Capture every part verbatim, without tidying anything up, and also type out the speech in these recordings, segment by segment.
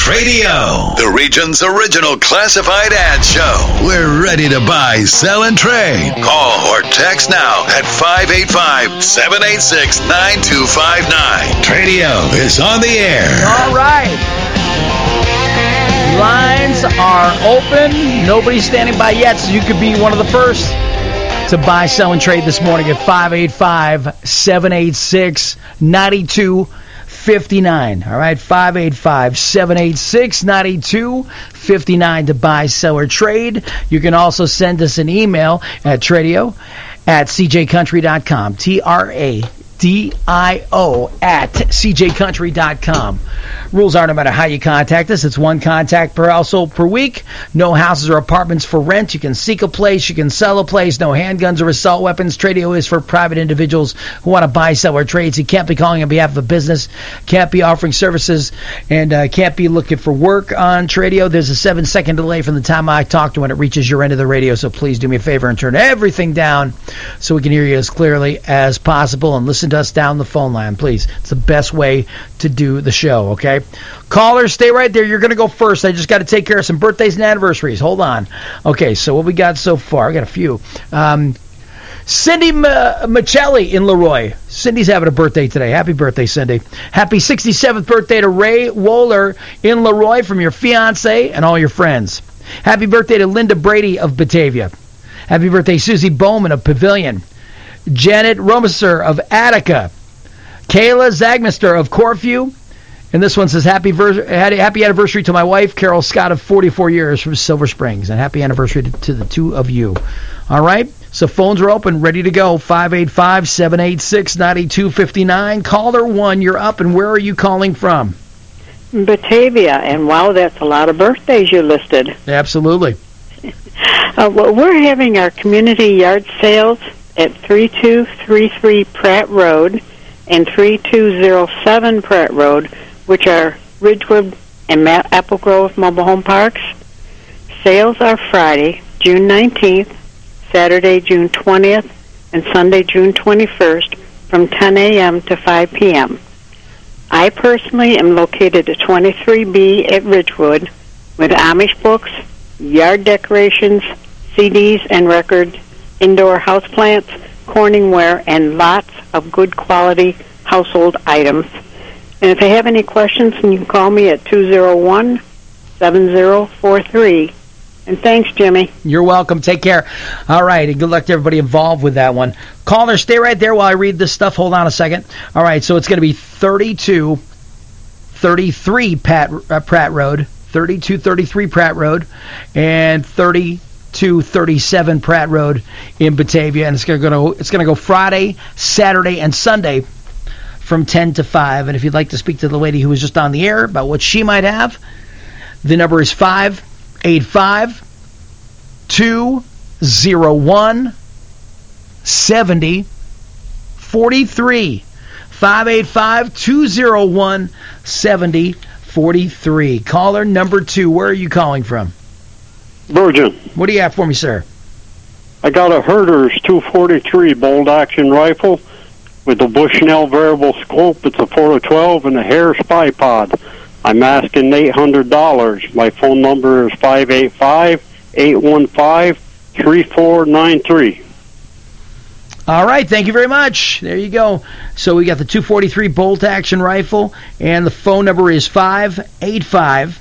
Tradio, the region's original classified ad show. We're ready to buy, sell, and trade. Call or text now at five eight five, seven eight six, nine two five nine. Tradio is on the air. All right. Lines are open. Nobody's standing by yet, so you could be one of the first to buy, sell, and trade this morning at five eight five, seven eight six, nine two five nine. All right, five eight five, seven eight six, nine two five nine to buy, sell, or trade. You can also send us an email at tradio at c j country dot com. T R A D I O at c j country dot com. Rules are no matter how you contact us. It's one contact per household per week. No houses or apartments for rent. You can seek a place. You can sell a place. No handguns or assault weapons. Tradio is for private individuals who want to buy, sell, or trade. So you can't be calling on behalf of a business. Can't be offering services. And uh, can't be looking for work on Tradio. There's a seven-second delay from the time I talk to when it reaches your end of the radio. So please do me a favor and turn everything down so we can hear you as clearly as possible. And listen to us down the phone line, please. It's the best way to do the show, okay? Callers, stay right there. You're going to go first. I just got to take care of some birthdays and anniversaries. Hold on. Okay, so what we got so far? I got a few. Um, Cindy M- Michelli in Leroy. Cindy's having a birthday today. Happy birthday, Cindy. Happy sixty-seventh birthday to Ray Wohler in Leroy from your fiance and all your friends. Happy birthday to Linda Brady of Batavia. Happy birthday, Susie Bowman of Pavilion. Janet Romiser of Attica. Kayla Zagmister of Corfu. And this one says, happy, ver- happy anniversary to my wife, Carol Scott, of forty-four years from Silver Springs. And happy anniversary to, to the two of you. All right? So phones are open, ready to go. five eight five, seven eight six, nine two five nine. Caller one, you're up. And where are you calling from? Batavia. And wow, that's a lot of birthdays you listed. Absolutely. uh, well, we're having our community yard sales at three two three three Pratt Road and three two zero seven Pratt Road, which are Ridgewood and Ma- Apple Grove mobile home parks. Sales are Friday, June nineteenth, Saturday, June twentieth, and Sunday, June twenty-first, from ten a.m. to five p.m. I personally am located at twenty-three B at Ridgewood with Amish books, yard decorations, C Ds and records, indoor houseplants, Corningware, and lots of good quality household items. And if you have any questions, you can call me at two oh one, seven oh four three. And thanks, Jimmy. You're welcome. Take care. All right, and good luck to everybody involved with that one. Caller, stay right there while I read this stuff. Hold on a second. All right, so it's going to be thirty-two thirty-three Pat, uh, Pratt Road, thirty-two thirty-three Pratt Road, and thirty-two thirty-seven Pratt Road in Batavia. And it's going to go. It's going to go Friday, Saturday, and Sunday from ten to five. And if you'd like to speak to the lady who was just on the air about what she might have, the number is five eight five, two oh one, seven oh four three. five eight five, two oh one, seven oh four three. Caller number two, where are you calling from? Virgin. What do you have for me, sir? I got a Herder's two forty-three bolt action rifle with a Bushnell variable scope. It's a four to twelve and a Hare spy pod. I'm asking eight hundred dollars. My phone number is five eight five, eight one five, three four nine three. All right, thank you very much. There you go. So we got the two forty-three bolt action rifle, and the phone number is five eight five,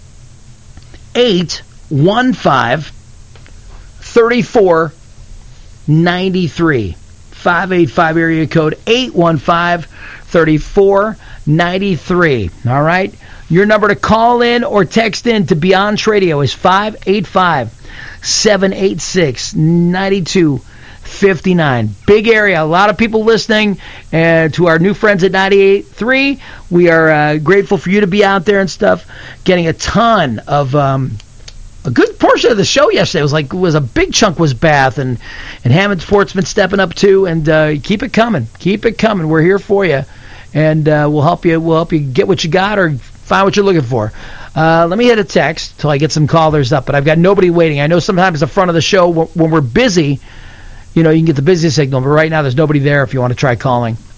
eight one five, three four nine three. five eight five area code eight one five, three four nine three. All right? Your number to call in or text in to Beyond Tradio is five eight five, seven eight six, nine two five nine. Big area. A lot of people listening. And to our new friends at ninety-eight point three, we are uh, grateful for you to be out there and stuff. Getting a ton of... Um, a good portion of the show yesterday was like was a big chunk was Bath, and and Hammond Sportsman stepping up too, and uh, keep it coming, keep it coming. We're here for you, and uh, we'll help you. We'll help you get what you got or find what you're looking for. Uh, let me hit a text till I get some callers up, but I've got nobody waiting. I know sometimes the front of the show when we're busy, you know, you can get the busy signal, but right now there's nobody there if you want to try calling.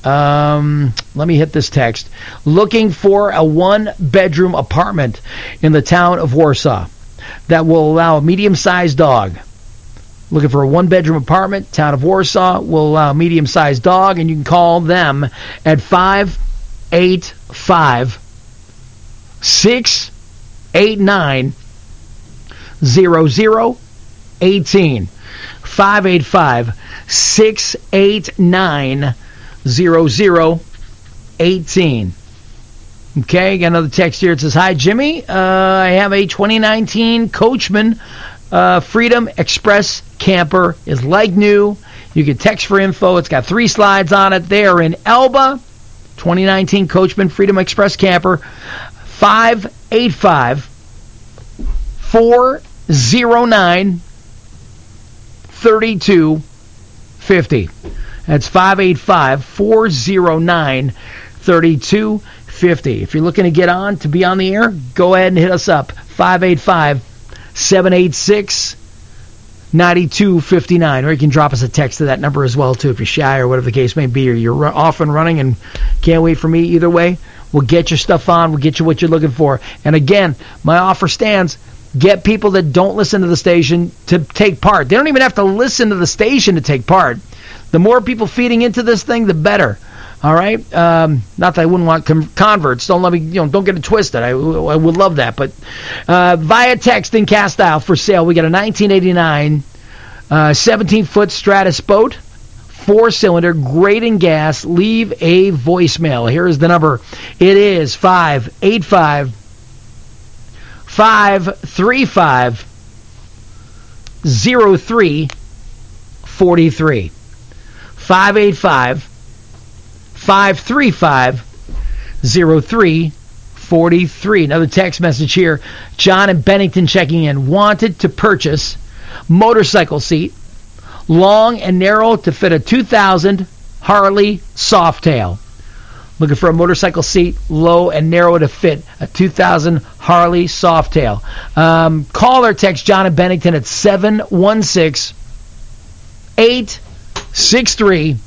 Um, let me hit this text. Looking for a one-bedroom apartment in the town of Warsaw that will allow a medium-sized dog. Looking for a one-bedroom apartment, town of Warsaw will allow a medium-sized dog, and you can call them at five eight five, six eight nine, zero zero one eight. five eight five, six eight nine, zero zero one eight. Okay, got another text here. It says, hi, Jimmy. Uh, I have a twenty nineteen Coachman uh, Freedom Express camper. It's like new. You can text for info. It's got three slides on it. They are in Elba. twenty nineteen Coachman Freedom Express camper. five eight five, four zero nine, three two five zero. That's five eight five, four zero nine, three two five zero. If you're looking to get on, to be on the air, go ahead and hit us up. five eight five, seven eight six, nine two five nine. Or you can drop us a text to that number as well, too, if you're shy or whatever the case may be, or you're off and running and can't wait for me. Either way, we'll get your stuff on. We'll get you what you're looking for. And again, my offer stands. Get people that don't listen to the station to take part. They don't even have to listen to the station to take part. The more people feeding into this thing, the better. All right? Um, not that I wouldn't want com- converts. Don't let me, you know, don't get it twisted. I, I would love that. But uh, via text in cast style for sale, we got a nineteen eighty-nine uh, seventeen-foot Stratus boat, four-cylinder, great in gas. Leave a voicemail. Here is the number. It is five eight five, five three five, zero three four three. five eight five, five three five, zero three four three. Another text message here. John in Bennington checking in. Wanted to purchase motorcycle seat, long and narrow to fit a two thousand Harley Softail. Looking for a motorcycle seat, low and narrow to fit a two thousand Harley Softail. Um, call or text John in Bennington at seven one six, eight six three,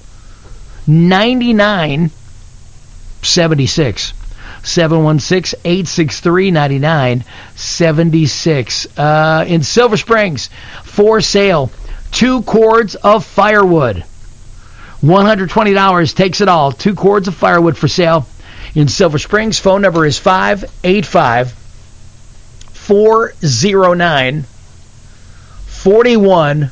nine nine seven six. seven one six, eight six three, nine nine seven six. Uh, in Silver Springs, for sale, two cords of firewood. one hundred twenty dollars takes it all. Two cords of firewood for sale in Silver Springs. Phone number is five eight five, four zero nine, four one one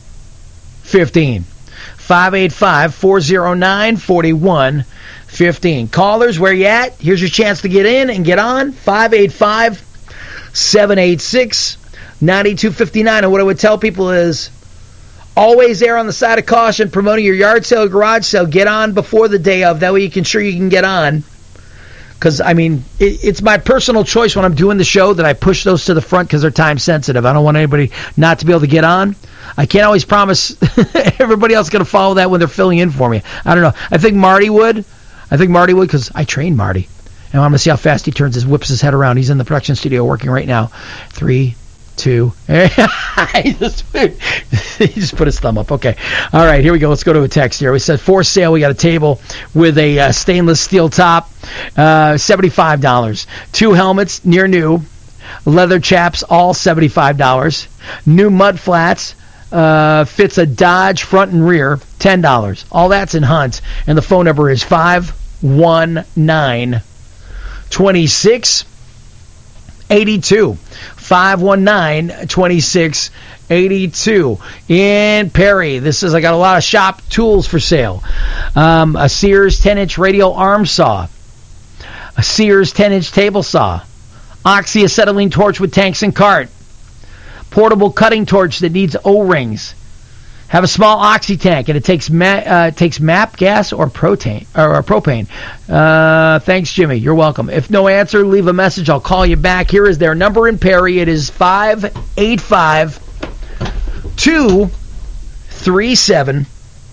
five. five eight five, four zero nine, four one one five. Callers, where you at? Here's your chance to get in and get on. five eight five, seven eight six, nine two five nine. And what I would tell people is, always err on the side of caution promoting your yard sale, garage sale. Get on before the day of. That way you can sure you can get on. Because, I mean, it, it's my personal choice when I'm doing the show that I push those to the front because they're time sensitive. I don't want anybody not to be able to get on. I can't always promise everybody else is going to follow that when they're filling in for me. I don't know. I think Marty would. I think Marty would because I trained Marty. And I'm going to see how fast he turns his, whips his head around. He's in the production studio working right now. Three, two. he, just, he just put his thumb up. Okay. All right, here we go. Let's go to a text here. We said for sale. We got a table with a uh, stainless steel top, uh, seventy-five dollars. Two helmets, near new. Leather chaps, all seventy-five dollars. New mud flats. Uh, fits a Dodge front and rear, ten dollars. All that's in Hunt. And the phone number is five one nine, two six eight two. five one nine, two six eight two. In Perry, this is, I got a lot of shop tools for sale. Um, a Sears ten-inch radial arm saw. A Sears ten-inch table saw. Oxyacetylene torch with tanks and cart. Portable cutting torch that needs O-rings. Have a small oxy tank, and it takes ma- uh, takes M A P gas or propane. Or, or propane. Uh, thanks, Jimmy. You're welcome. If no answer, leave a message. I'll call you back. Here is their number in Perry. It is five eight five, two three seven,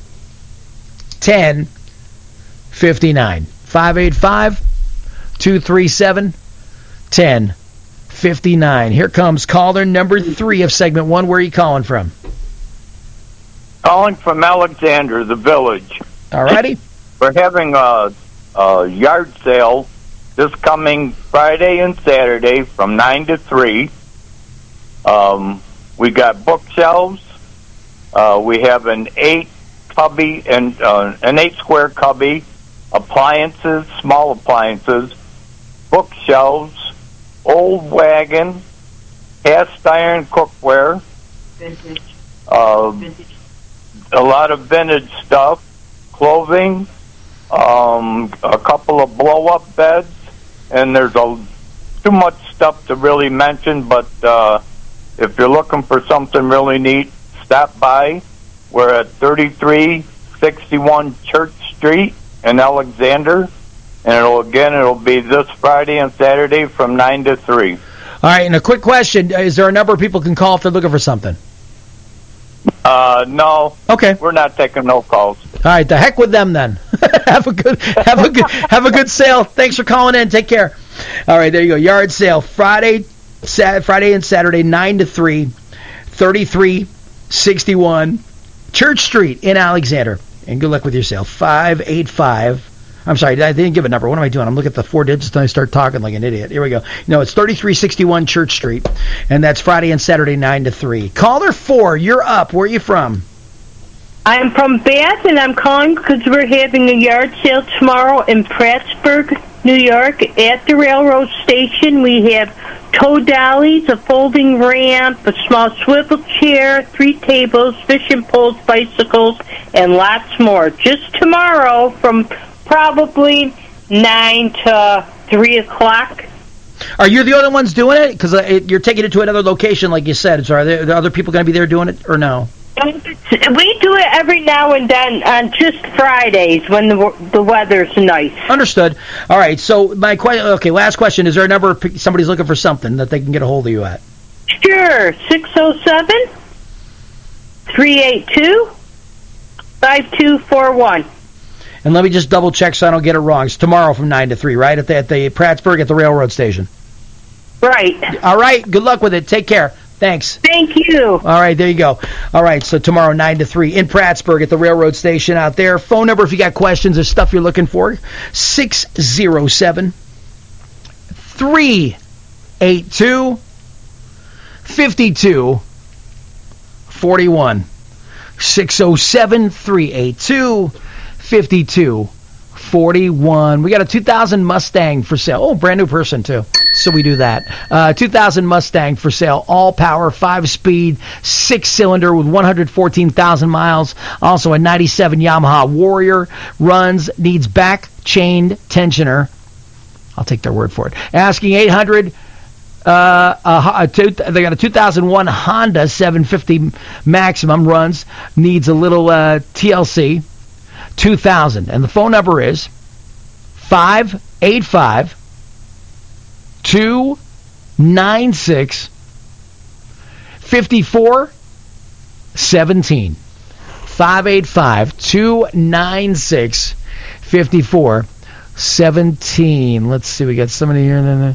one zero five nine. five eight five, two three seven, one zero five nine. Here comes caller number three of segment one. Where are you calling from? Calling from Alexander, the village. All righty. we're having a, a yard sale this coming Friday and Saturday from nine to three. Um, we got bookshelves. Uh, we have an eight cubby and uh, an eight square cubby, appliances, small appliances, bookshelves, old wagon, cast iron cookware, Vintage. uh, Vintage. a lot of vintage stuff, clothing, um, a couple of blow-up beds, and there's a, too much stuff to really mention, but uh, if you're looking for something really neat, stop by. We're at thirty-three sixty-one Church Street in Alexander, and it'll again, it'll be this Friday and Saturday from nine to three. All right, and a quick question. Is there a number people can call if they're looking for something? Uh, no. Okay. We're not taking no calls. All right, the heck with them then. have a good, have a good, have a good sale. Thanks for calling in. Take care. All right, there you go. Yard sale Friday, Sat- Friday and Saturday, nine to three, thirty-three sixty-one Church Street in Alexander. And good luck with your sale. Five eight five. I'm sorry, I didn't give a number. What am I doing? I'm looking at the four digits and I start talking like an idiot. Here we go. No, it's thirty-three sixty-one Church Street, and that's Friday and Saturday, nine to three. Caller four, you're up. Where are you from? I'm from Bath, and I'm calling because we're having a yard sale tomorrow in Prattsburg, New York, at the railroad station. We have tow dollies, a folding ramp, a small swivel chair, three tables, fishing poles, bicycles, and lots more. Just tomorrow from probably nine to three o'clock. Are you the only ones doing it? Because uh, you're taking it to another location, like you said. So are there, are there other people going to be there doing it, or no? We do it every now and then on just Fridays when the the weather's nice. Understood. All right. So my question. Okay. Last question. Is there a number of p- somebody's looking for something that they can get a hold of you at? Sure. Six zero seven three eight two five two four one. And let me just double check so I don't get it wrong. It's tomorrow from nine to three, right? At the at the Prattsburg at the railroad station. Right. All right. Good luck with it. Take care. Thanks. Thank you. All right, there you go. All right, so tomorrow, nine to three in Prattsburg at the railroad station out there. Phone number if you got questions or stuff you're looking for, six zero seven, three eight two, five two four one. six oh seven, three eight two, five two four one. We got a two thousand Mustang for sale. Oh, brand new person, too. So we do that. Uh, two thousand Mustang for sale. All power, five speed, six cylinder with one hundred fourteen thousand miles. Also a ninety-seven Yamaha Warrior. Runs, needs back chained tensioner. I'll take their word for it. Asking eight hundred. Uh, a, a two, they got a two thousand one Honda seven fifty Maximum. Runs, needs a little uh, T L C. two thousand. And the phone number is five eight five, two nine six, five four one seven. five eight five, two nine six, five four one seven. Let's see, we got somebody here.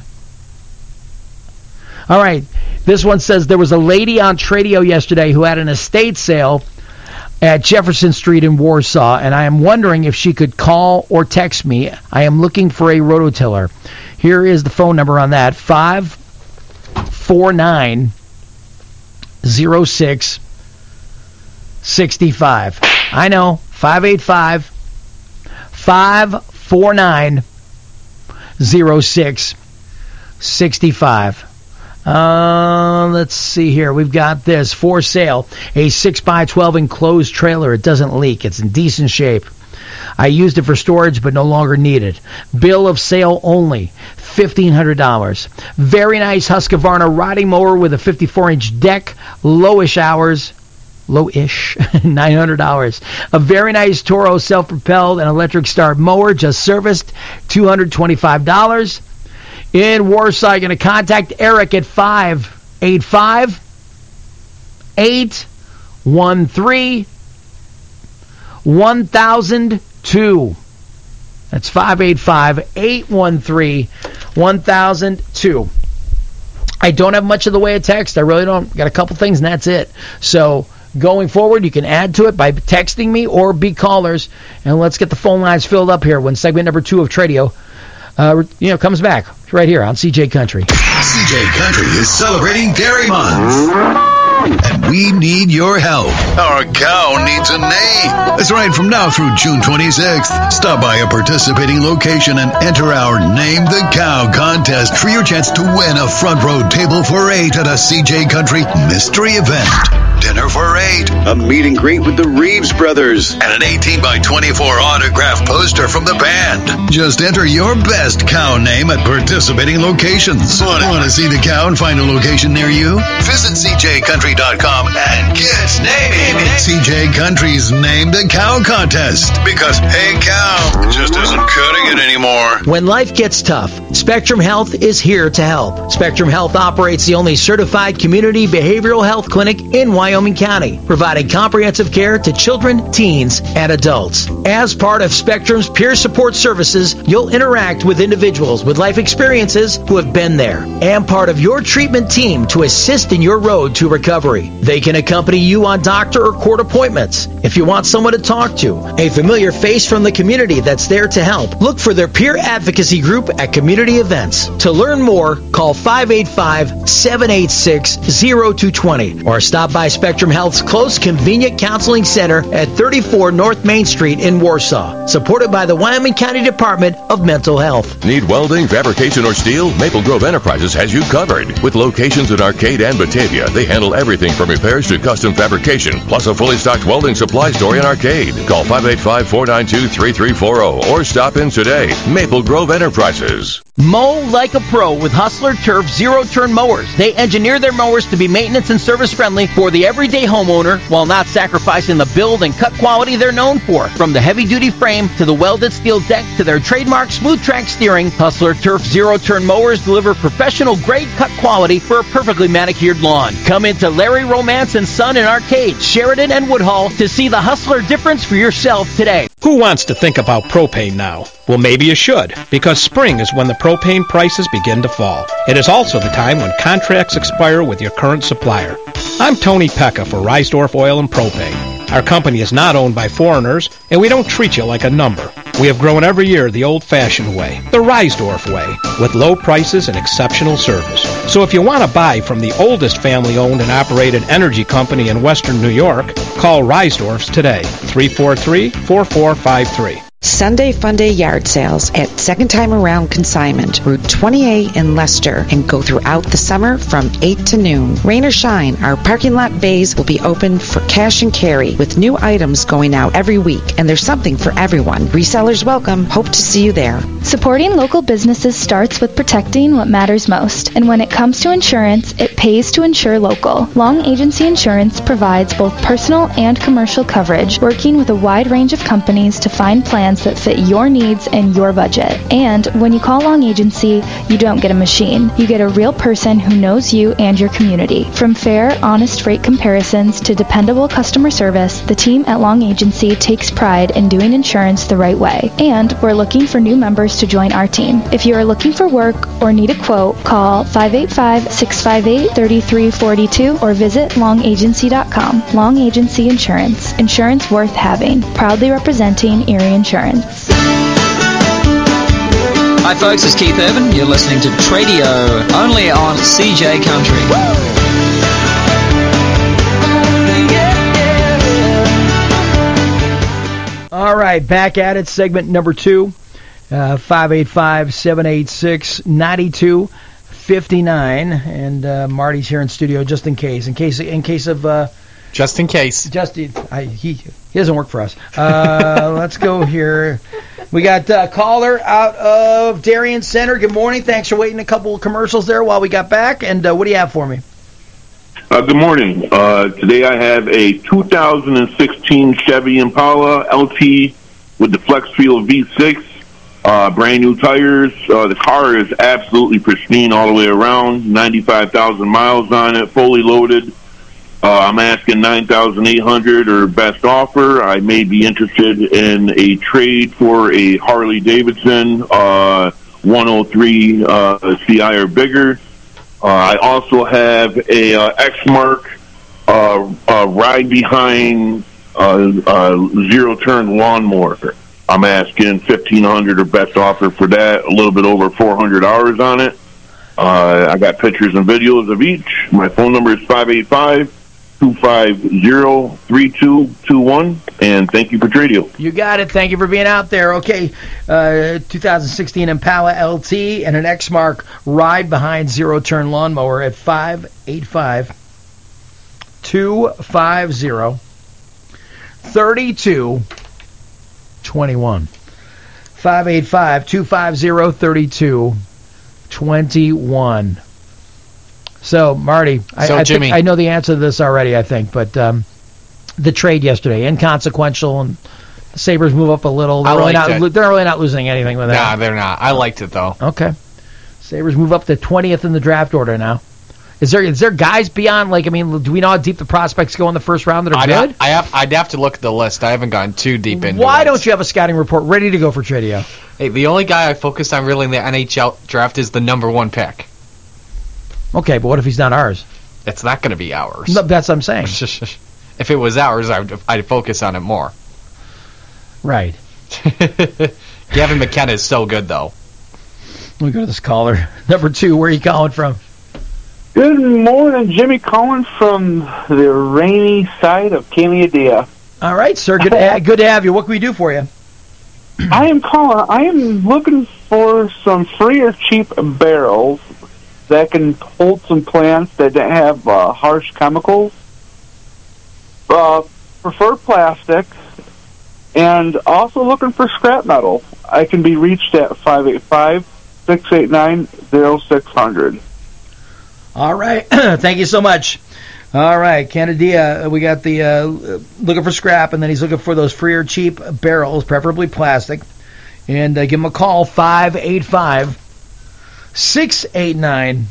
All right, this one says there was a lady on Tradio yesterday who had an estate sale at Jefferson Street in Warsaw, and I am wondering if she could call or text me. I am looking for a rototiller. Here is the phone number on that, five four nine, zero six six five. I know, five eight five, five four nine, zero six six five. Uh, let's see here. We've got this for sale. A six by twelve enclosed trailer. It doesn't leak. It's in decent shape. I used it for storage, but no longer need it. Bill of sale only. fifteen hundred dollars. Very nice Husqvarna riding mower with a fifty-four inch deck. Lowish hours. Low-ish. nine hundred dollars. A very nice Toro self-propelled and electric start mower. Just serviced. two hundred twenty-five dollars. In Warsaw, you're going to contact Eric at five eight five, eight one three, one thousand two. That's five eight five, eight one three, one thousand two. I don't have much of the way of text. I really don't. Got a couple things, and that's it. So going forward. You can add to it by texting me or be callers. And let's get the phone lines filled up here when segment number two of Tradio uh, you know, comes back right here on C J Country. C J Country is celebrating Dairy Month. And we need your help. Our cow needs a name. That's right, from now through June twenty-sixth, stop by a participating location and enter our Name the Cow contest for your chance to win a front row table for eight at a C J Country mystery event. Dinner for eight, a meet and greet with the Reeves brothers, and an eighteen by twenty-four autograph poster from the band. Just enter your best cow name at participating locations. Want to see the cow and find a location near you? Visit C J Country dot com and get naming. C J Country's Name the Cow contest. Because, hey, cow just isn't cutting it anymore. When life gets tough, Spectrum Health is here to help. Spectrum Health operates the only certified community behavioral health clinic in Wyoming County, providing comprehensive care to children, teens, and adults. As part of Spectrum's peer support services, you'll interact with individuals with life experiences who have been there, and part of your treatment team to assist in your road to recovery. They can accompany you on doctor or court appointments. If you want someone to talk to, a familiar face from the community that's there to help, look for their peer advocacy group at community events. To learn more, call five eight five, seven eight six, zero two two zero or stop by Spectrum Health's close, convenient counseling center at thirty-four North Main Street in Warsaw, supported by the Wyoming County Department of Mental Health. Need welding, fabrication, or steel? Maple Grove Enterprises has you covered. With locations in Arcade and Batavia, they handle everything from repairs to custom fabrication, plus a fully stocked welding supply store in Arcade. Call five eight five, four nine two, three three four zero or stop in today. Maple Grove Enterprises. Mow like a pro with Hustler Turf zero-turn mowers. They engineer their mowers to be maintenance and service friendly for the everyday homeowner while not sacrificing the build and cut quality they're known for. From the heavy-duty frame to the welded steel deck to their trademark smooth track steering, Hustler Turf zero-turn mowers deliver professional grade cut quality for a perfectly manicured lawn. Come into Larry Romance and Son in Arcade, Sheridan, and Woodhull to see the Hustler difference for yourself today. Who wants to think about propane now? Well, maybe you should, because spring is when the propane prices begin to fall. It is also the time when contracts expire with your current supplier. I'm Tony Pecca for Reisdorf Oil and Propane. Our company is not owned by foreigners, and we don't treat you like a number. We have grown every year the old-fashioned way, the Reisdorf way, with low prices and exceptional service. So if you want to buy from the oldest family-owned and operated energy company in western New York, call Reisdorf's today, three four three, four four five three. Sunday Funday yard sales at Second Time Around Consignment, Route twenty-eight in Leicester, and go throughout the summer from eight to noon. Rain or shine, our parking lot bays will be open for cash and carry with new items going out every week, and there's something for everyone. Resellers welcome. Hope to see you there. Supporting local businesses starts with protecting what matters most, and when it comes to insurance, it pays to insure local. Long Agency Insurance provides both personal and commercial coverage, working with a wide range of companies to find plans that fit your needs and your budget. And when you call Long Agency, you don't get a machine. You get a real person who knows you and your community. From fair, honest rate comparisons to dependable customer service, the team at Long Agency takes pride in doing insurance the right way. And we're looking for new members to join our team. If you are looking for work or need a quote, call five eight five, six five eight, three three four two or visit long agency dot com. Long Agency Insurance. Insurance worth having. Proudly representing Erie Insurance. Hi folks, it's Keith Urban. You're listening to Tradio, only on C J Country. All right, back at it, segment number two. Uh, five eight five, seven eight six, nine two five nine. And uh, Marty's here in studio just in case. In case in case of... Uh, just in case. Just I, he, he doesn't work for us. Uh, let's go here. We got a caller out of Darien Center. Good morning. Thanks for waiting a couple of commercials there while we got back. And uh, what do you have for me? Uh, good morning. Uh, today I have a two thousand sixteen Chevy Impala L T with the FlexFuel V six, uh, brand new tires. Uh, the car is absolutely pristine all the way around, ninety-five thousand miles on it, fully loaded. Uh, I'm asking nine thousand eight hundred dollars or best offer. I may be interested in a trade for a Harley Davidson uh, one oh three uh, C I or bigger. Uh, I also have a uh, X-Mark uh, uh, ride behind uh, uh, zero-turn lawnmower. I'm asking fifteen hundred dollars or best offer for that, a little bit over four hundred hours on it. Uh, I got pictures and videos of each. My phone number is five eight five, two five zero, three two two one, and thank you for Radio. You got it. Thank you for being out there. Okay, uh, two thousand sixteen Impala L T and an X-Mark ride behind zero-turn lawnmower at five eight five, two five zero, three two two one. five eight five, two five zero, three two two one. So, Marty, I, so, I, Jimmy. think, I know the answer to this already, I think, but um, the trade yesterday, inconsequential, and the Sabres move up a little. They're, I really liked not, it. they're really not losing anything with that. Nah, they're not. I liked it, though. Okay. Sabres move up to twentieth in the draft order now. Is there is there guys beyond, like, I mean, do we know how deep the prospects go in the first round that are I'd good? have, I have, I'd have to look at the list. I haven't gone too deep into it. Why don't you have a scouting report ready to go for Tradio? Hey, the only guy I focused on really in the N H L draft is the number one pick. Okay, but what if he's not ours? It's not going to be ours. No, that's what I'm saying. If it was ours, I'd, I'd focus on it more. Right. Gavin McKenna is so good, though. Let me go to this caller. Number two, where are you calling from? Good morning, Jimmy calling from the rainy side of Canada. All right, sir. Good to, ha- good to have you. What can we do for you? I am calling. I am looking for some free or cheap barrels that can hold some plants that don't have uh, harsh chemicals. Uh, prefer plastic, and also looking for scrap metal. I can be reached at five eight five, six eight nine, zero six zero zero. All right. Thank you so much. All right, Canada, we got the uh, looking for scrap, and then he's looking for those free or cheap barrels, preferably plastic. And uh, give him a call, five eight five, six eight nine,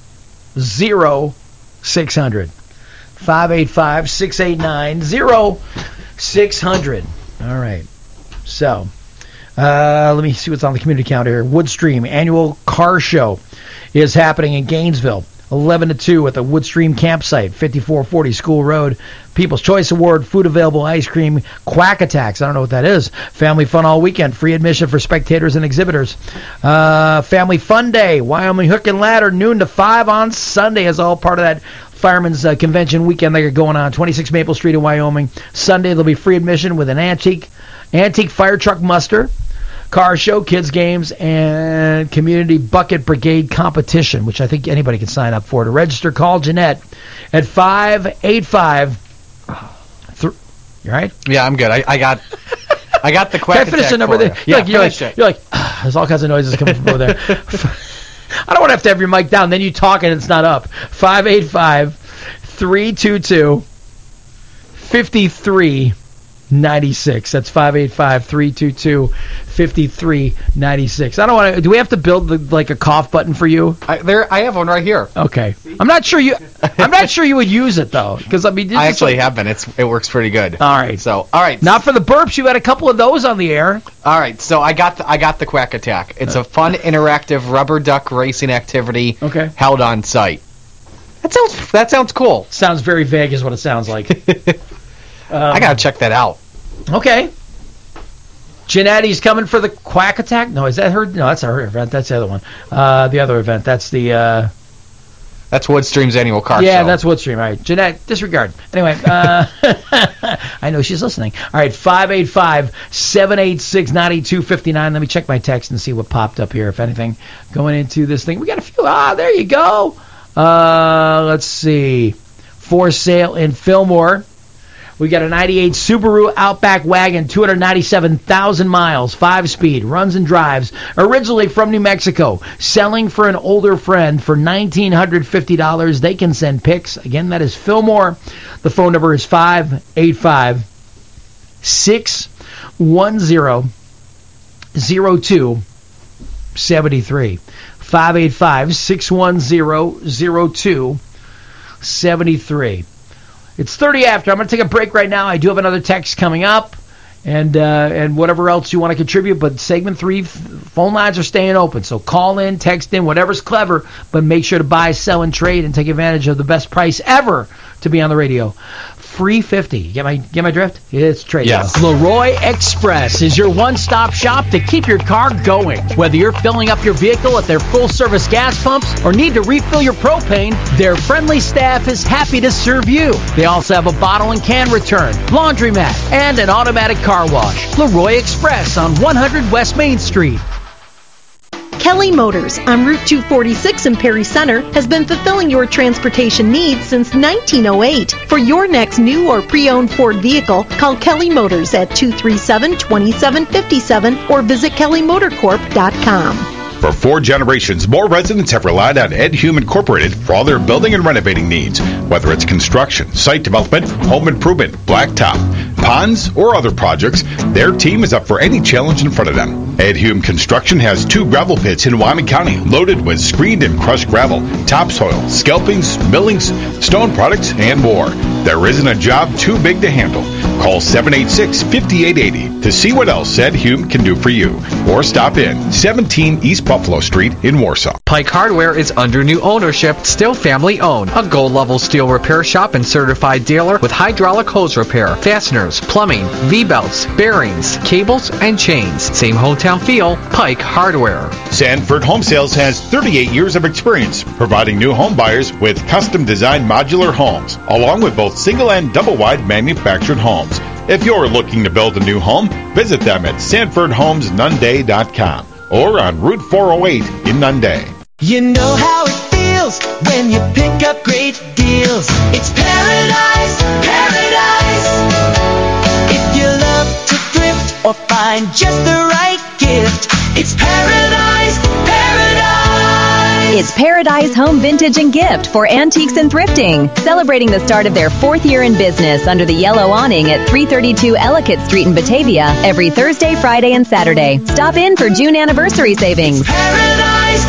zero six zero zero. five eight five, six eight nine, zero six zero zero. All right. So, uh, let me see what's on the community calendar here. Woodstream Annual Car Show is happening in Gainesville. eleven to two at the Woodstream Campsite, fifty-four forty School Road. People's Choice Award, food available, ice cream, Quack Attacks. I don't know what that is. Family fun all weekend, free admission for spectators and exhibitors. Uh, Family Fun Day, Wyoming Hook and Ladder, noon to five on Sunday, is all part of that Fireman's uh, Convention weekend they got going on. twenty-six Maple Street in Wyoming. Sunday there'll be free admission with an antique antique fire truck muster, car show, kids games, and community bucket brigade competition, which I think anybody can sign up for. To register, call Jeanette at five eight five. Th- you all right? Yeah, I'm good. I, I got I got the quack Can I finish attack the number for there? you. You're Yeah, like, you're finish like, it. you're like ah, there's all kinds of noises coming from over there. I don't want to have to have your mic down. Then you talk and it's not up. five eight five, three two two, five three nine six. That's five eight five, three two two, five three nine six. I don't want to. Do we have to build the, like a cough button for you? I, there, I have one right here. Okay. I'm not sure you. I'm not sure you would use it though, because I mean, I actually have been. It's it works pretty good. All right. So, all right. Not for the burps. You had a couple of those on the air. All right. So I got the, I got the Quack Attack. It's a fun, interactive rubber duck racing activity. Okay. Held on site. That sounds that sounds cool. Sounds very vague, is what it sounds like. um, I gotta check that out. Okay. Jeanette's coming for the Quack Attack? No, is that her? No, that's her event. That's the other one. Uh, the other event. That's the... Uh, that's Woodstream's annual car yeah, show. that's Woodstream. All right. Jeanette, disregard. Anyway, uh, I know she's listening. All right, five eight five, seven eight six, nine two five nine. Let me check my text and see what popped up here, if anything, going into this thing. We got a few. Ah, there you go. Uh, let's see. For sale in Fillmore. We got a ninety-eight Subaru Outback wagon, two hundred ninety-seven thousand miles, five-speed, runs and drives, originally from New Mexico, selling for an older friend for one thousand nine hundred fifty dollars. They can send pics. Again, that is Fillmore. The phone number is five eight five, six one zero, zero two seven three. five eight five, six one zero, zero two seven three. It's thirty after. I'm going to take a break right now. I do have another text coming up, and uh, and whatever else you want to contribute. But segment three, f- phone lines are staying open. So call in, text in, whatever's clever. But make sure to buy, sell, and trade and take advantage of the best price ever to be on the radio. Free fifty. Get my get my drift? It's trade. Yes. Leroy Express is your one-stop shop to keep your car going. Whether you're filling up your vehicle at their full-service gas pumps or need to refill your propane, their friendly staff is happy to serve you. They also have a bottle and can return, laundromat, and an automatic car wash. Leroy Express on one hundred West Main Street. Kelly Motors on Route two forty-six in Perry Center has been fulfilling your transportation needs since nineteen oh eight. For your next new or pre-owned Ford vehicle, call Kelly Motors at two three seven, two seven five seven or visit kelly motor corp dot com. For four generations, more residents have relied on Ed Hume Incorporated for all their building and renovating needs. Whether it's construction, site development, home improvement, blacktop, ponds, or other projects, their team is up for any challenge in front of them. Ed Hume Construction has two gravel pits in Wyoming County loaded with screened and crushed gravel, topsoil, scalpings, millings, stone products, and more. There isn't a job too big to handle. Call seven eight six, five eight eight zero to see what else Ed Hume can do for you. Or stop in seventeen East Buffalo Street in Warsaw. Pike Hardware is under new ownership, still family-owned. A gold-level steel repair shop and certified dealer with hydraulic hose repair, fasteners, plumbing, V-belts, bearings, cables, and chains. Same hometown feel, Pike Hardware. Sanford Home Sales has thirty-eight years of experience providing new home buyers with custom-designed modular homes, along with both single and double-wide manufactured homes. If you're looking to build a new home, visit them at sanford homes nunday dot com or on Route four oh eight in Nunday. You know how it feels when you pick up great deals. It's paradise, paradise. If you love to thrift or find just the right gift, it's paradise, paradise. It's Paradise Home Vintage and Gift for antiques and thrifting, celebrating the start of their fourth year in business under the yellow awning at three thirty-two Ellicott Street in Batavia every Thursday, Friday, and Saturday. Stop in for June anniversary savings. Paradise,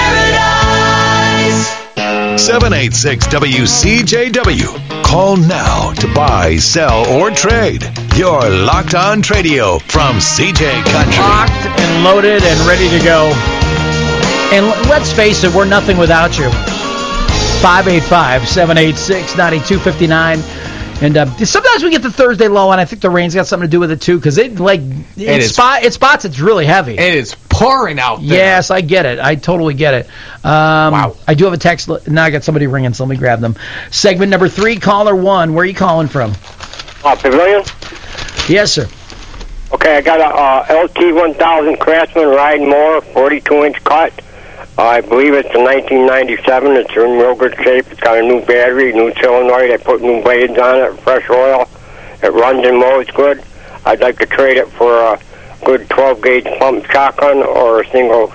paradise. seven eight six W C J W. Call now to buy, sell, or trade. Your Locked On Tradio from C J Country. Locked and loaded and ready to go. And let's face it, we're nothing without you. five eight five, seven eight six, nine two five nine. And uh, sometimes we get the Thursday low, and I think the rain's got something to do with it, too, because it, like, it, it, spot, it spots it's really heavy. It is pouring out there. Yes, I get it. I totally get it. Um, wow. I do have a text. Now I got somebody ringing, so let me grab them. Segment number three, caller one. Where are you calling from? Uh, Pavilion? Yes, sir. Okay, I got a uh, L T one thousand Craftsman Ride Mower, forty-two inch cut. Uh, I believe it's a nineteen ninety-seven. It's in real good shape. It's got a new battery, new solenoid. I put new blades on it, fresh oil. It runs and mows good. I'd like to trade it for a good twelve gauge pump shotgun or a single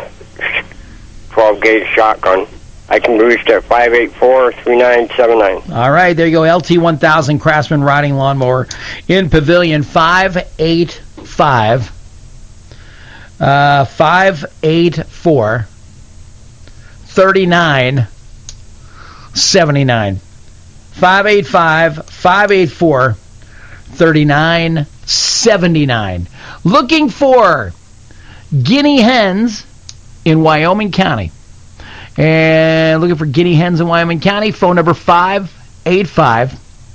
twelve gauge shotgun. I can be reached at five eight four, three nine seven nine. All right, there you go. L T one thousand Craftsman Riding Lawnmower in Pavilion, five eight five, uh, five eight four, three nine seven nine. five eight five, five eight four, three nine seven nine. Looking for guinea hens in Wyoming County. And looking for guinea hens in Wyoming County. Phone number five eight five,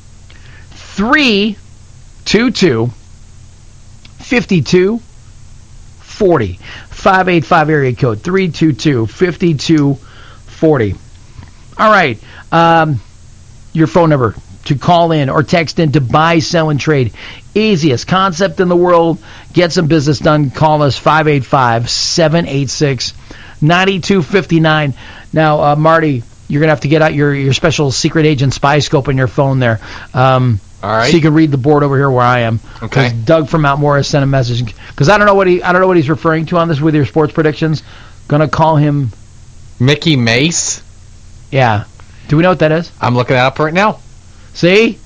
three two two, five two four zero. five eight five area code three two two, five two four zero. All right. Um, your phone number to call in or text in to buy, sell, and trade. Easiest concept in the world. Get some business done. Call us five eight five, seven eight six, nine two five nine. Now, uh, Marty, you're going to have to get out your, your special secret agent spy scope on your phone there. Um, All right. So you can read the board over here where I am. Okay. Doug from Mount Morris sent a message because I don't know what he I don't know what he's referring to on this with your sports predictions. Gonna call him Mickey Mace. Yeah. Do we know what that is? I'm looking it up right now. See?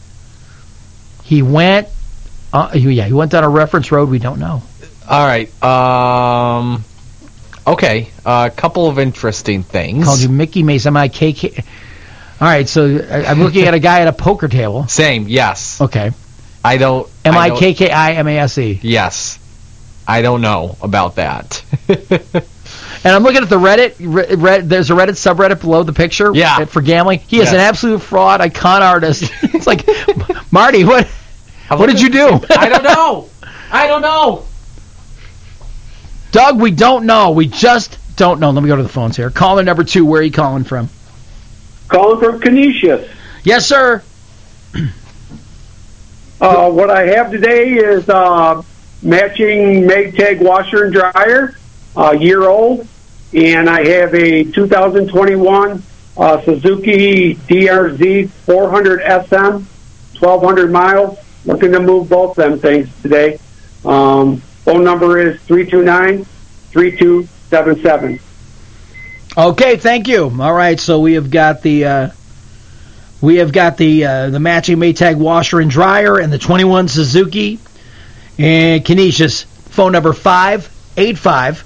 He went. Uh, yeah, he went down a reference road we don't know. All right. Um. Okay. A uh, couple of interesting things. Called you Mickey Mace. M I K K. All right. So I'm looking at a guy at a poker table. Same. Yes. Okay. I don't. M I K K I M A S E. Yes. I don't know about that. And I'm looking at the Reddit. Re- Red, there's a Reddit subreddit below the picture. Yeah. For gambling. He is Yes. an absolute fraud, a con artist. It's like, Marty, what? What did you do? I don't know. I don't know. Doug, we don't know. We just don't know. Let me go to the phones here. Caller number two. Where are you calling from? Calling from Canisius. Yes, sir. Uh, what I have today is uh, matching Maytag washer and dryer, a year old, and I have a two thousand twenty-one uh, Suzuki D R Z four hundred S M, twelve hundred miles. Looking to move both them things today. Um, phone number is three two nine, three two seven seven. Okay, thank you. All right, so we have got the uh, we have got the uh, the matching Maytag washer and dryer and the twenty-one Suzuki and Canisius. Phone number five eight five,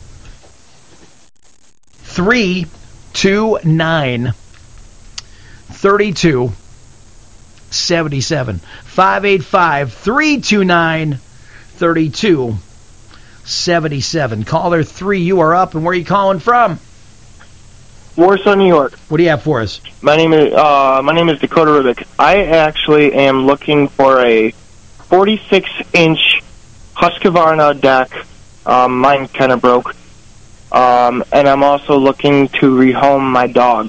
three two nine, three two seven seven. five eight five, three two nine, three two seven seven. Caller three, you are up, and where are you calling from? Warsaw, New York. What do you have for us? My name is uh, my name is Dakota Rubik. I actually am looking for a forty-six inch Husqvarna deck. Um, mine kind of broke, um, and I'm also looking to rehome my dog.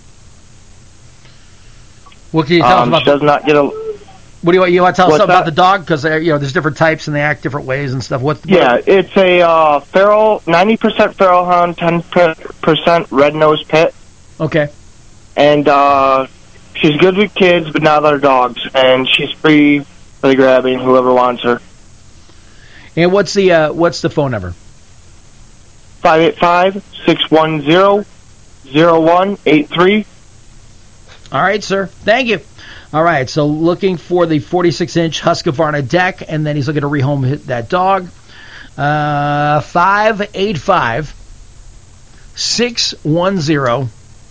What can you tell um, us about? She does not get a. What do you, you want to tell us What's something about that? the dog? Because you know, there's different types and they act different ways and stuff. What? Yeah, it's a uh, feral, ninety percent feral hound, ten percent red nosed pit. Okay. And uh, she's good with kids, but not other dogs. And she's free for the grabbing, whoever wants her. And what's the uh, what's the phone number? five eight five, six one zero, zero one eight three. All right, sir. Thank you. All right, so looking for the forty-six inch Husqvarna deck, and then he's looking to rehome hit that dog. Uh, five eight five, six one zero,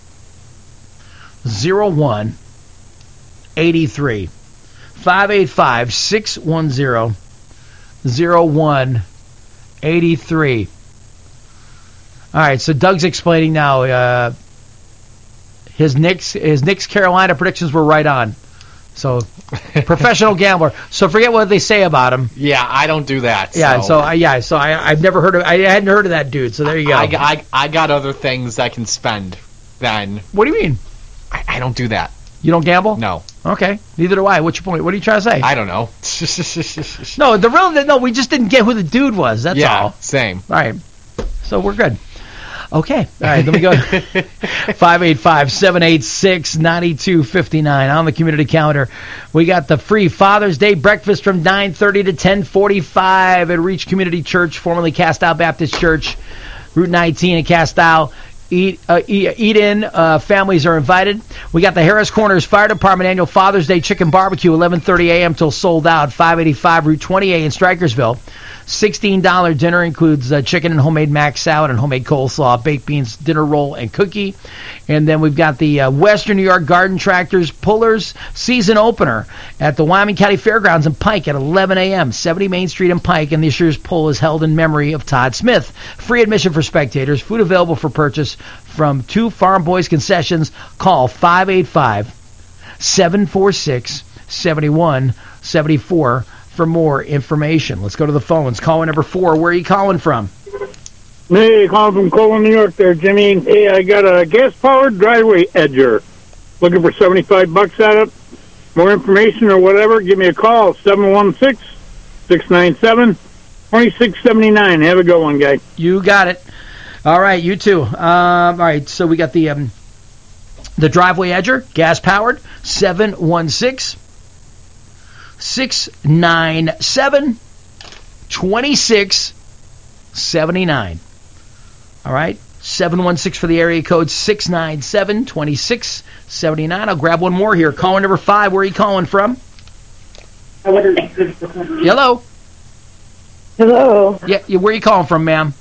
zero one eight three. five eight five, six one zero, zero one eight three. All right, so Doug's explaining now. Uh, his Knicks, his Knicks Carolina predictions were right on. So, professional gambler. So forget what they say about him. Yeah, I don't do that. Yeah, so, so I yeah, so I I've never heard of I hadn't heard of that dude. So there you go. I, I, I got other things I can spend than. What do you mean? I, I don't do that. You don't gamble? No. Okay. Neither do I. What's your point? What are you trying to say? I don't know. No, the real no. We just didn't get who the dude was. That's yeah, all. Same. All right. So we're good. Okay. All right. Let me go. five eight five, seven eight six, nine two five nine on the community calendar. We got the free Father's Day breakfast from nine thirty to ten forty-five at Reach Community Church, formerly Castile Baptist Church, Route nineteen in Castile. Eat, uh, eat, eat in. Uh, families are invited. We got the Harris Corners Fire Department annual Father's Day Chicken Barbecue, eleven thirty a.m. till sold out. five eighty-five Route twenty A in Strikersville. sixteen dollars dinner includes uh, chicken and homemade mac salad and homemade coleslaw, baked beans, dinner roll, and cookie. And then we've got the uh, Western New York Garden Tractors Pullers season opener at the Wyoming County Fairgrounds in Pike at eleven a.m. seventy Main Street in Pike, and this year's pull is held in memory of Todd Smith. Free admission for spectators. Food available for purchase from two Farm Boys concessions. Call five eight five, seven four six, seven one seven four for more information. Let's go to the phones. Caller number four. Where are you calling from? Hey, calling from Colon, New York there, Jimmy. Hey, I got a gas-powered driveway edger. Looking for seventy-five bucks at it. More information or whatever, give me a call, seven one six, six nine seven, two six seven nine. Have a good one, guy. You got it. All right, you too. Um, all right, so we got the um, the driveway edger, gas-powered, seven one six, six nine seven, two six seven nine. All right, seven one six for the area code, six nine seven, two six seven nine. I'll grab one more here. Caller number five, where are you calling from? Hello? Hello. Yeah, yeah, where are you calling from, ma'am?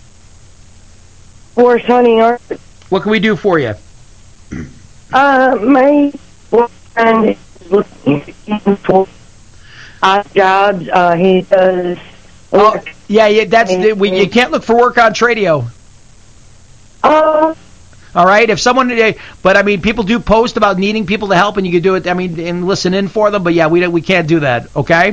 Warsaw, New York. What can we do for you? Uh, my boyfriend is looking for odd jobs. Uh, he does. Oh, yeah, yeah. That's the, we, you can't look for work on Tradio. Uh, All right, if someone, but I mean, people do post about needing people to help, and you can do it. I mean, and listen in for them. But yeah, we we can't do that. Okay.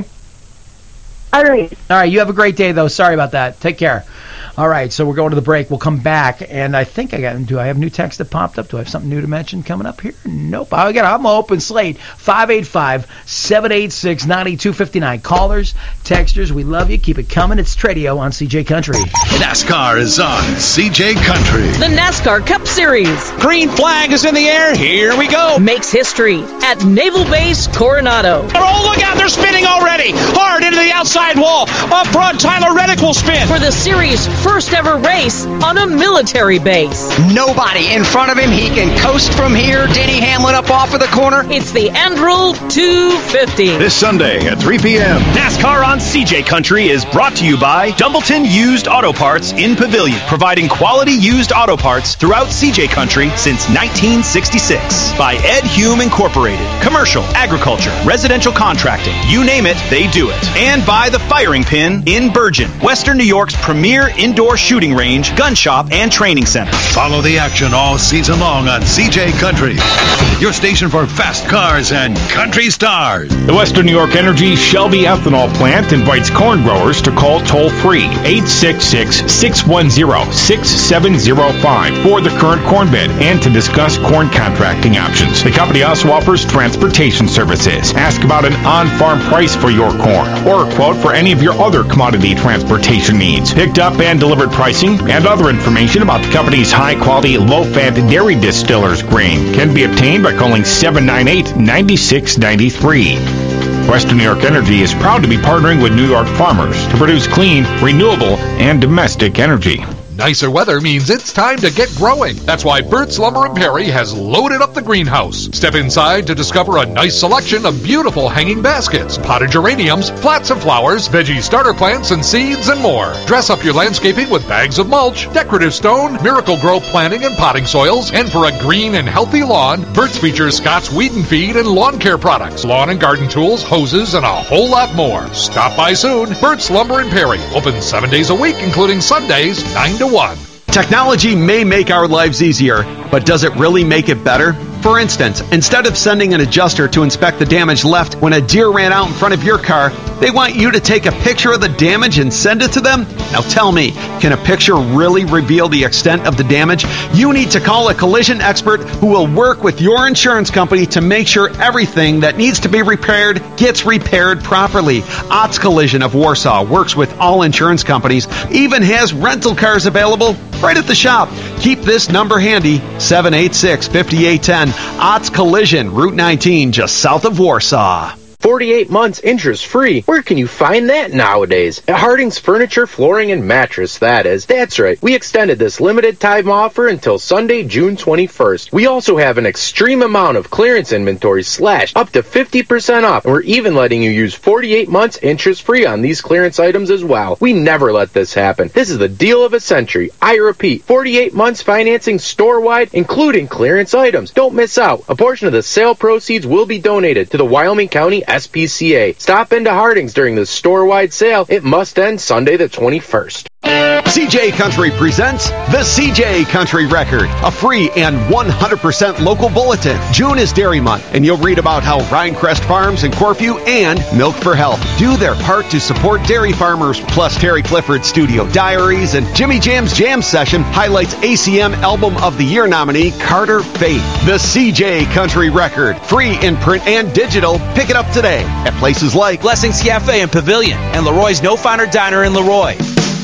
All right. All right. You have a great day, though. Sorry about that. Take care. All right, so we're going to the break. We'll come back, and I think I got. Do I have new text that popped up? Do I have something new to mention coming up here? Nope. I got. I'm open slate. five eight five, seven eight six, nine two five nine. Callers, texters, we love you. Keep it coming. It's Tradio on C J Country. NASCAR is on C J Country. The NASCAR Cup Series. Green flag is in the air. Here we go. Makes history at Naval Base Coronado. Oh, look out. They're spinning already. Hard into the outside wall. Up front, Tyler Reddick will spin. For the series' first ever race on a military base. Nobody in front of him. He can coast from here. Denny Hamlin up off of the corner. It's the Andrew two fifty. This Sunday at three p.m. NASCAR on C J Country is brought to you by Dumbleton Used Auto Parts in Pavilion, providing quality used auto parts throughout C J Country since nineteen sixty-six. By Ed Hume Incorporated, commercial, agriculture, residential contracting, you name it, they do it. And by The Firing Pin in Bergen, Western New York's premier indoor shooting range, gun shop, and training center. Follow the action all season long on C J Country, your station for fast cars and country stars. The Western New York Energy Shelby Ethanol Plant invites corn growers to call toll-free eight six six, six one zero, six seven zero five for the current corn bid and to discuss corn contracting options. The company also offers transportation services. Ask about an on-farm price for your corn or a quote for any of your other commodity transportation needs. Picked up and delivered pricing and other information about the company's high-quality, low-fat dairy distillers grain can be obtained by calling seven nine eight, nine six nine three. Western New York Energy is proud to be partnering with New York farmers to produce clean, renewable, and domestic energy. Nicer weather means it's time to get growing. That's why Burt's Lumber and Perry has loaded up the greenhouse. Step inside to discover a nice selection of beautiful hanging baskets, potted geraniums, plants of flowers, veggie starter plants and seeds, and more. Dress up your landscaping with bags of mulch, decorative stone, Miracle-Gro planting and potting soils, and for a green and healthy lawn, Burt's features Scott's Weed and Feed and lawn care products, lawn and garden tools, hoses, and a whole lot more. Stop by soon. Burt's Lumber and Perry, open seven days a week, including Sundays, nine to one. Technology may make our lives easier, but does it really make it better? For instance, instead of sending an adjuster to inspect the damage left when a deer ran out in front of your car, they want you to take a picture of the damage and send it to them? Now tell me, can a picture really reveal the extent of the damage? You need to call a collision expert who will work with your insurance company to make sure everything that needs to be repaired gets repaired properly. Otts Collision of Warsaw works with all insurance companies, even has rental cars available right at the shop. Keep this number handy, seven eight six, five eight one zero. Otts Collision, Route nineteen, just south of Warsaw. forty-eight months interest-free. Where can you find that nowadays? At Harding's Furniture, Flooring, and Mattress, that is. That's right. We extended this limited time offer until Sunday, June twenty-first. We also have an extreme amount of clearance inventory slashed up to fifty percent off, and we're even letting you use forty-eight months interest-free on these clearance items as well. We never let this happen. This is the deal of a century. I repeat, forty-eight months financing store-wide, including clearance items. Don't miss out. A portion of the sale proceeds will be donated to the Wyoming County S P C A. Stop into Harding's during the store-wide sale. It must end Sunday the twenty-first. C J Country presents the C J Country Record, a free and one hundred percent local bulletin. June is Dairy Month, and you'll read about how Rhinecrest Farms in Corfu and Milk for Health do their part to support dairy farmers. Plus, Terry Clifford's Studio Diaries and Jimmy Jam's Jam Session highlights A C M Album of the Year nominee Carter Faith. The C J Country Record, free in print and digital. Pick it up today at places like Blessings Cafe and Pavilion and Leroy's No Finer Diner in Leroy.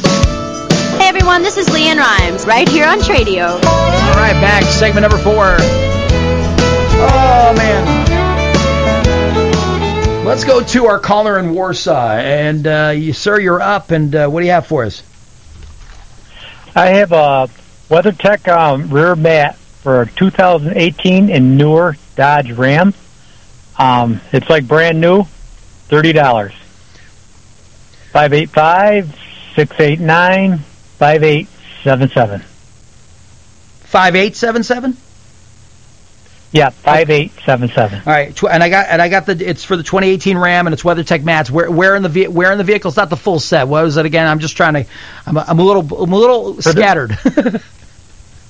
Hey everyone, this is Leanne Rhymes, right here on Tradio. All right, back, segment number four. Oh, man. Let's go to our caller in Warsaw. And, uh, you, sir, you're up, and uh, what do you have for us? I have a WeatherTech um, rear mat for a two thousand eighteen and newer Dodge Ram. Um, it's like brand new, thirty dollars. five eight five, six eight nine, five eight seven seven. five eight seven seven? Yeah, five eight seven seven. All right, tw- and I got and I got the it's for the twenty eighteen Ram and it's WeatherTech mats. Where where in the ve- where in the vehicle? It's not the full set. What was it again? I'm just trying to. I'm a, I'm a little I'm a little scattered.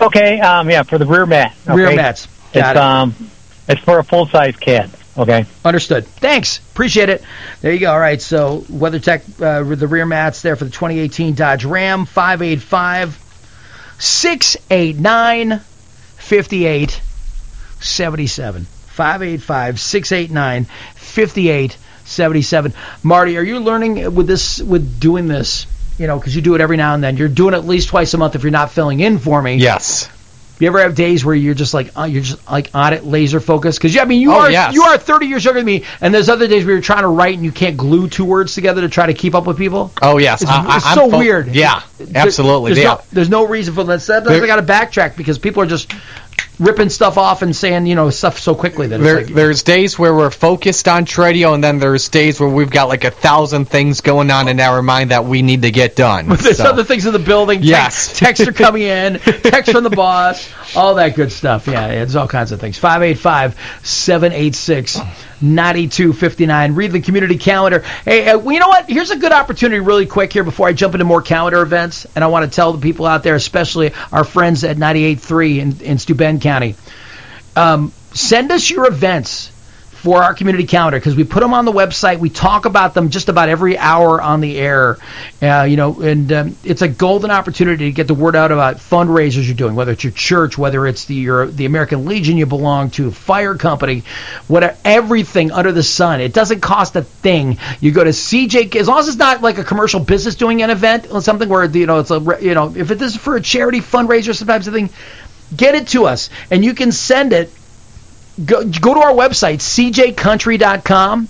Okay, um, yeah, for the rear mat. Okay? Rear mats. Got it's, it. Um, it's for a full-size cat. Okay. Understood. Thanks. Appreciate it. There you go. All right, so WeatherTech, uh, with the rear mats there for the twenty eighteen Dodge Ram, five eight five, six eight nine, five eight seven seven. five eight five, six eight nine, five eight seven seven. Marty, are you learning with this, with doing this, you know, because you do it every now and then. You're doing it at least twice a month if you're not filling in for me. Yes. You ever have days where you're just like uh, you're just like on it, laser focused? Because I mean, you Oh, are yes. you are thirty years younger than me, and there's other days where you're trying to write and you can't glue two words together to try to keep up with people. Oh, yes. It's, I- it's I'm so fo- weird. Yeah, There- absolutely. There's, Yeah. no, there's no reason for that. Sometimes There- I got to backtrack because people are just ripping stuff off and saying you know stuff so quickly that There, it's like, there's days where we're focused on Tradio, and then there's days where we've got like a thousand things going on in our mind that we need to get done. there's So, other things in the building. Yes. Text, texts are coming in. Text from the boss. All that good stuff. Yeah, it's all kinds of things. five eight five, seven eight six, nine two five nine. Read the community calendar. Hey, uh, well, you know what? Here's a good opportunity really quick here before I jump into more calendar events. And I want to tell the people out there, especially our friends at ninety-eight point three in, in Steuben County, um, send us your events for our community calendar because we put them on the website. We talk about them just about every hour on the air, uh, you know, and um, it's a golden opportunity to get the word out about fundraisers you're doing, whether it's your church, whether it's the your, the American Legion you belong to, fire company, whatever, everything under the sun. It doesn't cost a thing. You go to C J, as long as it's not like a commercial business doing an event or something where, you know, it's a, you know, if it is for a charity fundraiser, sometimes the thing, get it to us, and you can send it. Go, go to our website, c j country dot com,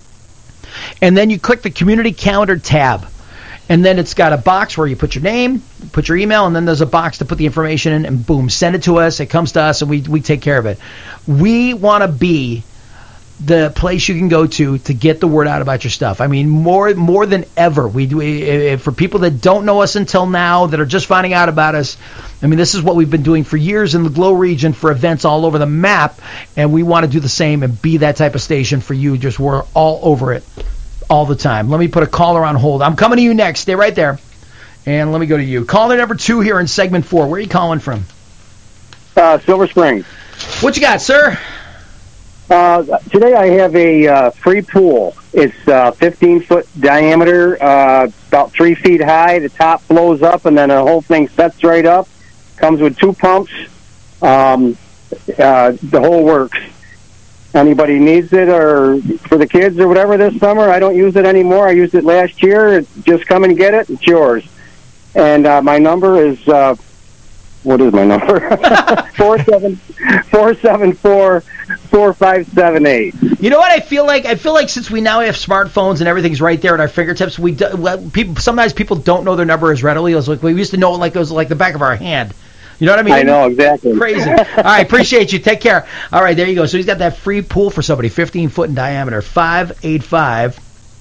and then you click the community calendar tab. And then it's got a box where you put your name, put your email, and then there's a box to put the information in, and boom, send it to us. It comes to us, and we, we take care of it. We want to be the place you can go to to get the word out about your stuff. I mean, more more than ever. We do we, for people that don't know us until now, that are just finding out about us. I mean, this is what we've been doing for years in the Glow region for events all over the map, and we want to do the same and be that type of station for you. Just we're all over it all the time. Let me put a caller on hold. I'm coming to you next. Stay right there, and let me go to you. Caller number two here in segment four. Where are you calling from? Uh, Silver Springs. What you got, sir? Uh, today I have a uh, free pool. It's uh, fifteen foot diameter, uh, about three feet high. The top blows up, and then the whole thing sets right up. Comes with two pumps. Um, uh, the whole works. Anybody needs it, or for the kids or whatever this summer, I don't use it anymore. I used it last year. Just come and get it. It's yours. And uh, my number is, uh, what is my number? four seven four seven four four five seven eight. You know what I feel like? I feel like since we now have smartphones and everything's right there at our fingertips, we do, well, people sometimes people don't know their number as readily as like we used to know it like it was like the back of our hand. You know what I mean? I know, exactly. Crazy. All right, appreciate you. Take care. All right, there you go. So he's got that free pool for somebody, fifteen foot in diameter, five eight five,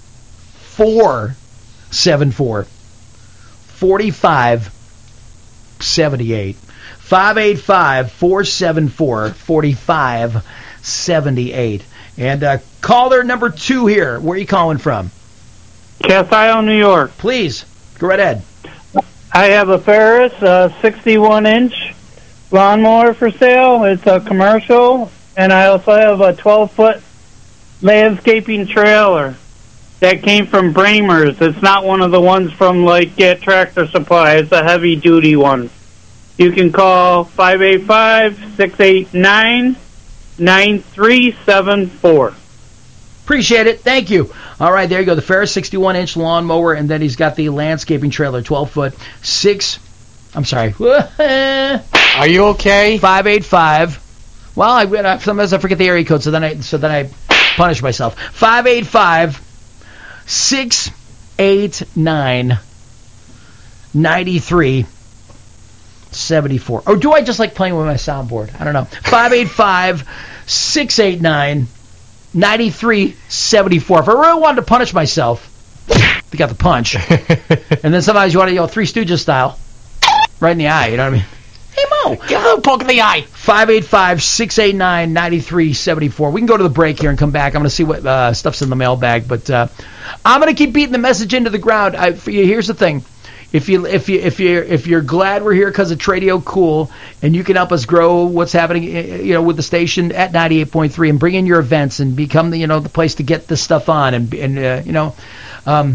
four seven four, four five seven eight. five eight five, four seven four, four five seven eight. And uh, caller number two here. Where are you calling from? Casio, New York. Please, go right ahead. I have a Ferris, a sixty-one inch lawnmower for sale. It's a commercial. And I also have a twelve foot landscaping trailer that came from Bramers. It's not one of the ones from, like, Get Tractor Supply. It's a heavy-duty one. You can call five eight five, six eight nine, nine three seven four. Appreciate it. Thank you. All right, there you go. The Ferris sixty-one inch lawnmower, and then he's got the landscaping trailer, twelve foot, six. I'm sorry. Are you okay? five eight five. Well, I sometimes I forget the area code, so then I so then I punish myself. five eight five, six eight nine, nine three seven four. Or do I just like playing with my soundboard? I don't know. five eight five, six eight nine, nine three seven four. If I really wanted to punish myself, we got the punch. And then sometimes you want to yell Three Stooges style. Right in the eye, you know what I mean? Hey, Mo. Give a little poke in the eye. five eight five, six eight nine, nine three seven four. We can go to the break here and come back. I'm going to see what uh, stuff's in the mailbag. But uh, I'm going to keep beating the message into the ground. I, for you, here's the thing. If you if you if you if you're glad we're here because of Tradio, cool, and you can help us grow what's happening, you know, with the station at ninety-eight point three, and bring in your events and become the you know the place to get this stuff on, and and uh, you know, um,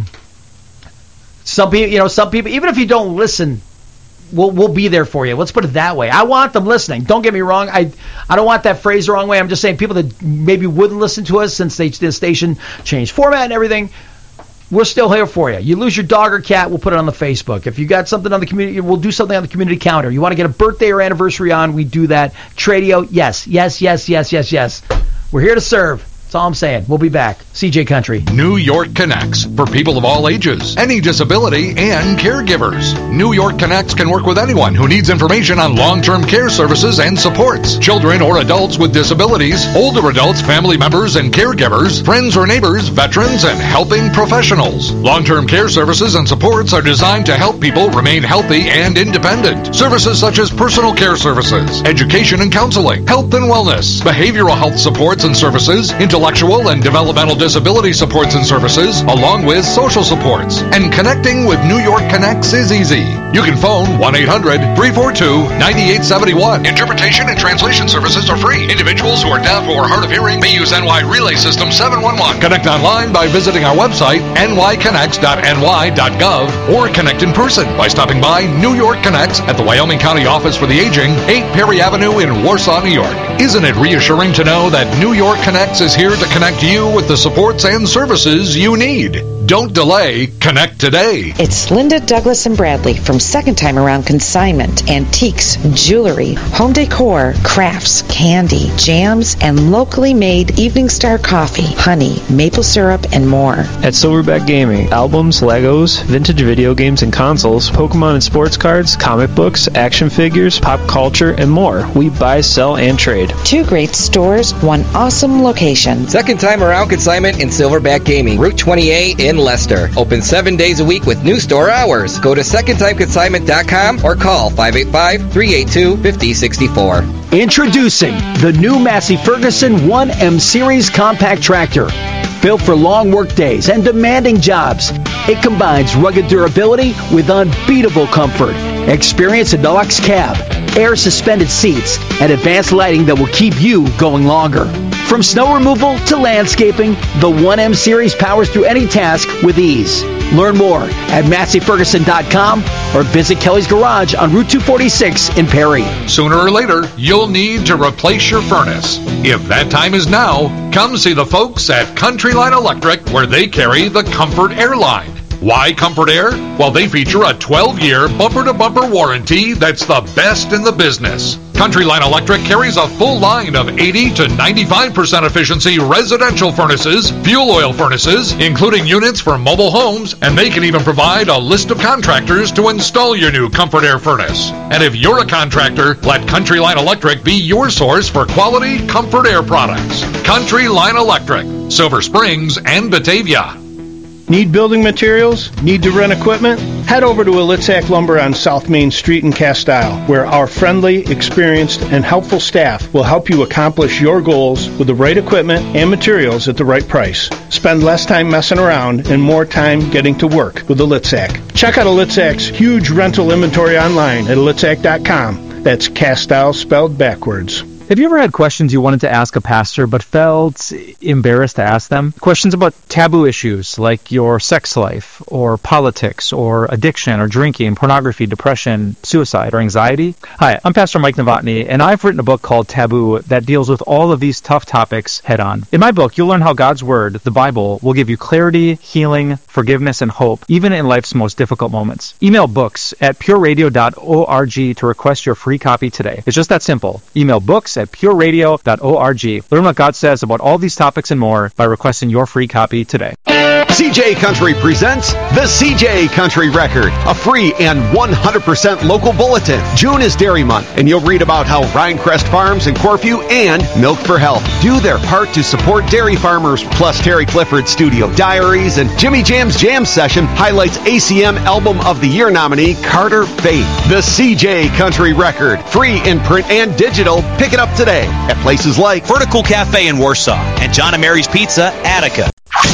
some people you know some people even if you don't listen, we'll we'll be there for you. Let's put it that way. I want them listening. Don't get me wrong. I I don't want that phrase the wrong way. I'm just saying people that maybe wouldn't listen to us since they, the station changed format and everything. We're still here for you. You lose your dog or cat, we'll put it on the Facebook. If you got something on the community, we'll do something on the community calendar. You want to get a birthday or anniversary on, we do that. Tradio, yes, yes, yes, yes, yes, yes. We're here to serve. That's all I'm saying. We'll be back. C J Country. New York Connects, for people of all ages, any disability, and caregivers. New York Connects can work with anyone who needs information on long-term care services and supports. Children or adults with disabilities, older adults, family members, and caregivers, friends or neighbors, veterans, and helping professionals. Long-term care services and supports are designed to help people remain healthy and independent. Services such as personal care services, education and counseling, health and wellness, behavioral health supports and services, intellectual and developmental disability supports and services, along with social supports. And connecting with New York Connects is easy. You can phone one eight hundred, three four two, nine eight seven one. Interpretation and translation services are free. Individuals who are deaf or hard of hearing may use N Y Relay System seven one one. Connect online by visiting our website, n y connects dot n y dot gov, or connect in person by stopping by New York Connects at the Wyoming County Office for the Aging, eight Perry Avenue in Warsaw, New York. Isn't it reassuring to know that New York Connects is here to connect you with the supports and services you need? Don't delay. Connect today. It's Linda, Douglas, and Bradley from Second Time Around Consignment. Antiques, jewelry, home decor, crafts, candy, jams, and locally made Evening Star coffee, honey, maple syrup, and more. At Silverback Gaming, albums, Legos, vintage video games and consoles, Pokemon and sports cards, comic books, action figures, pop culture, and more. We buy, sell, and trade. Two great stores, one awesome location. Second Time Around Consignment in Silverback Gaming, Route twenty-eight in Leicester. Open seven days a week with new store hours. Go to second time consignment dot com or call five eight five, three eight two, five zero six four. Introducing the new Massey Ferguson one M Series Compact Tractor. Built for long work days and demanding jobs, it combines rugged durability with unbeatable comfort. Experience a deluxe cab, air suspended seats, and advanced lighting that will keep you going longer. From snow removal to landscaping, the one M Series powers through any task with ease. Learn more at Massey Ferguson dot com or visit Kelly's Garage on Route two forty-six in Perry. Sooner or later, you'll need to replace your furnace. If that time is now, come see the folks at Country Line Electric, where they carry the Comfort Air line. Why Comfort Air? Well, they feature a twelve-year bumper-to-bumper warranty that's the best in the business. Country Line Electric carries a full line of eighty to ninety-five percent efficiency residential furnaces, fuel oil furnaces, including units for mobile homes, and they can even provide a list of contractors to install your new Comfort Air furnace. And if you're a contractor, let Country Line Electric be your source for quality Comfort Air products. Country Line Electric, Silver Springs and Batavia. Need building materials? Need to rent equipment? Head over to Elitzak Lumber on South Main Street in Castile, where our friendly, experienced, and helpful staff will help you accomplish your goals with the right equipment and materials at the right price. Spend less time messing around and more time getting to work with Elitzak. Check out Elitzak's huge rental inventory online at elitzak dot com. That's Castile spelled backwards. Have you ever had questions you wanted to ask a pastor but felt embarrassed to ask them? Questions about taboo issues like your sex life or politics or addiction or drinking, pornography, depression, suicide, or anxiety? Hi, I'm Pastor Mike Novotny, and I've written a book called Taboo that deals with all of these tough topics head on. In my book, you'll learn how God's Word, the Bible, will give you clarity, healing, forgiveness, and hope, even in life's most difficult moments. Email books at pure radio dot org to request your free copy today. It's just that simple. Email books at pure radio dot org. Learn what God says about all these topics and more by requesting your free copy today. C J Country presents the C J Country Record, a free and one hundred percent local bulletin. June is Dairy Month, and you'll read about how Rhinecrest Farms in Corfu and Milk for Health do their part to support dairy farmers. Plus, Terry Clifford's Studio Diaries and Jimmy Jam's Jam Session highlights A C M Album of the Year nominee Carter Faith. The C J Country Record, free in print and digital. Pick it up today at places like Vertical Cafe in Warsaw and John and Mary's Pizza, Attica.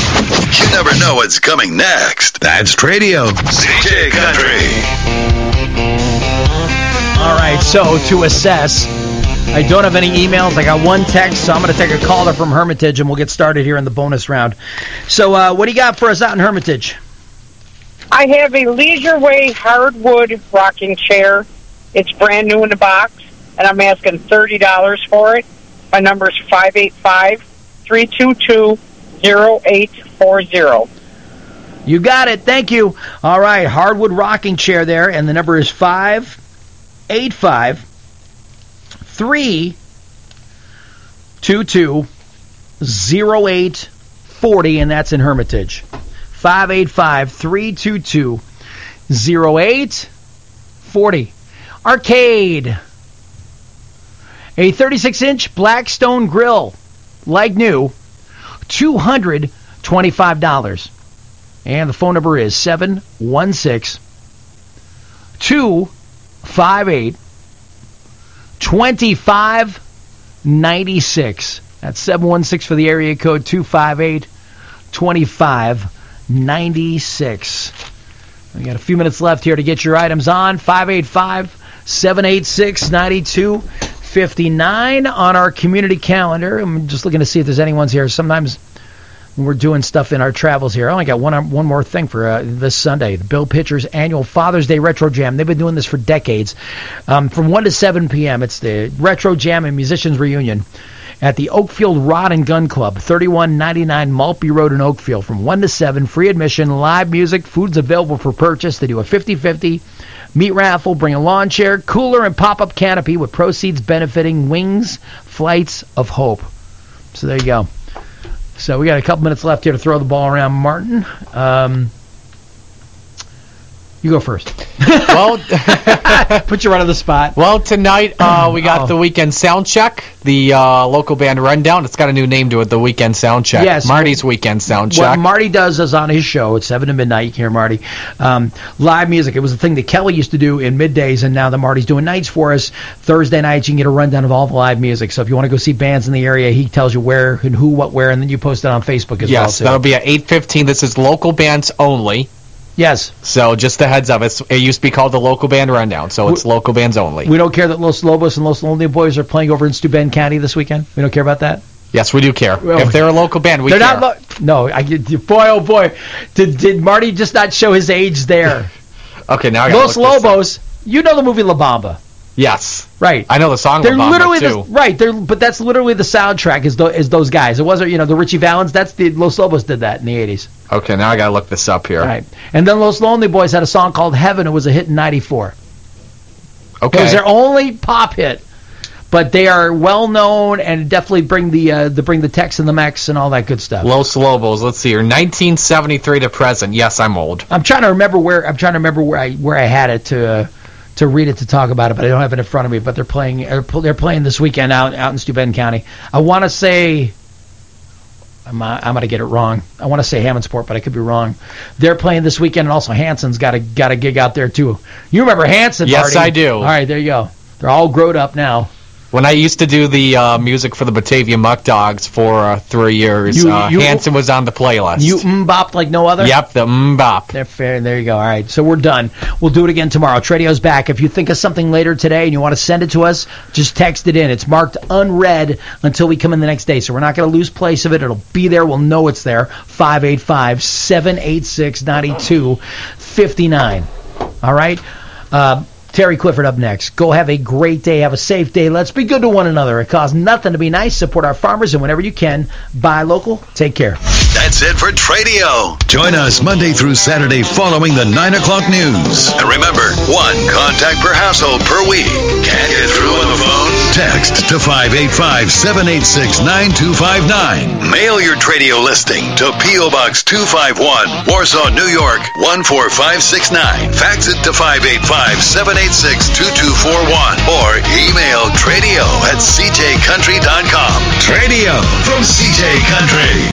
You never know what's coming next. That's Tradio, C J Country. All right, so to assess, I don't have any emails. I got one text, so I'm going to take a caller from Hermitage, and we'll get started here in the bonus round. So uh, what do you got for us out in Hermitage? I have a Leisure Way hardwood rocking chair. It's brand new in the box, and I'm asking thirty dollars for it. My number is five eight five, three two two, zero eight four zero. You got it. Thank you. All right, hardwood rocking chair there, and the number is five eight five, three two two, zero eight four zero, and that's in Hermitage. five eight five, three two two, zero eight four zero. Arcade. A thirty-six inch Blackstone grill, like new, two hundred twenty-five dollars. And the phone number is seven one six, two five eight, two five nine six. That's seven one six for the area code, two five eight, two five nine six. We got a few minutes left here to get your items on. five eight five, seven eight six, nine two five nine on our community calendar. I'm just looking to see if there's anyone's here. Sometimes when we're doing stuff in our travels here, I only got one one more thing for uh, this Sunday. The Bill Pitcher's annual Father's Day Retro Jam. They've been doing this for decades. Um, from one to seven p.m., it's the Retro Jam and Musicians Reunion at the Oakfield Rod and Gun Club, thirty-one ninety-nine Maltby Road in Oakfield. From one to seven, free admission, live music, food's available for purchase. They do a fifty-fifty meat raffle, bring a lawn chair, cooler, and pop-up canopy with proceeds benefiting Wings Flights of Hope. So there you go. So we got a couple minutes left here to throw the ball around. Martin, um, you go first. Well, put you right on the spot. Well, tonight uh, we got oh. the Weekend Sound Check, the uh, local band rundown. It's got a new name to it, the Weekend Sound Check. Yes. Marty's Weekend Sound Check. What Marty does is on his show at seven to midnight. You can hear Marty. Um, live music. It was the thing that Kelly used to do in middays, and now that Marty's doing nights for us, Thursday nights you can get a rundown of all the live music. So if you want to go see bands in the area, he tells you where and who, what, where, and then you post it on Facebook as yes, well. Yes, that'll be at eight fifteen. This is local bands only. Yes. So just a heads up. It's, it used to be called the Local Band Rundown, so it's we, local bands only. We don't care that Los Lobos and Los Lonely Boys are playing over in Steuben County this weekend? We don't care about that? Yes, we do care. Well, if they're a local band, we they're care. Not lo- no, I get boy, oh boy. Did, did Marty just not show his age there? Okay, now I got Los Lobos, you know the movie La Bamba. Yes. Right. I know the song they're La Bamba, literally too. The, right, they're, but that's literally the soundtrack is, th- is those guys. It wasn't, you know, the Richie Valens. That's the, Los Lobos did that in the eighties. Okay, now I got to look this up here. Right. And then Los Lonely Boys had a song called Heaven. It was a hit in ninety-four. Okay. It was their only pop hit. But they are well known and definitely bring the uh, the bring the Tex and the Mex and all that good stuff. Los Lobos. Let's see here, nineteen seventy-three to present. Yes, I'm old. I'm trying to remember where I'm trying to remember where I where I had it to uh, to read it to talk about it, but I don't have it in front of me. But they're playing they're playing this weekend out out in Steuben County. I want to say I'm uh, I'm gonna get it wrong. I want to say Hammondsport, but I could be wrong. They're playing this weekend, and also Hanson's got a got a gig out there too. You remember Hanson? Yes, Marty? I do. All right, there you go. They're all grown up now. When I used to do the uh, music for the Batavia Muck Dogs for uh, three years, you, uh, you, Hanson was on the playlist. You mm-bopped like no other? Yep, the mm-bop. They're fair. There you go. All right, so we're done. We'll do it again tomorrow. Tradio's back. If you think of something later today and you want to send it to us, just text it in. It's marked unread until we come in the next day, so we're not going to lose place of it. It'll be there. We'll know it's there. five eight five, seven eight six, nine two five nine. All right? Uh, Terry Clifford up next. Go have a great day. Have a safe day. Let's be good to one another. It costs nothing to be nice. Support our farmers, and whenever you can, buy local. Take care. That's it for Tradio. Join us Monday through Saturday following the nine o'clock news. And remember, one contact per household per week. Can't get through on the phone? Text to five eight five, seven eight six, nine two five nine. Mail your Tradio listing to P O. Box two five one, Warsaw, New York, one four five six nine. Fax it to five eight five, seven eight six, two two four one. Or email Tradio at c j country dot com. Tradio from C J Country.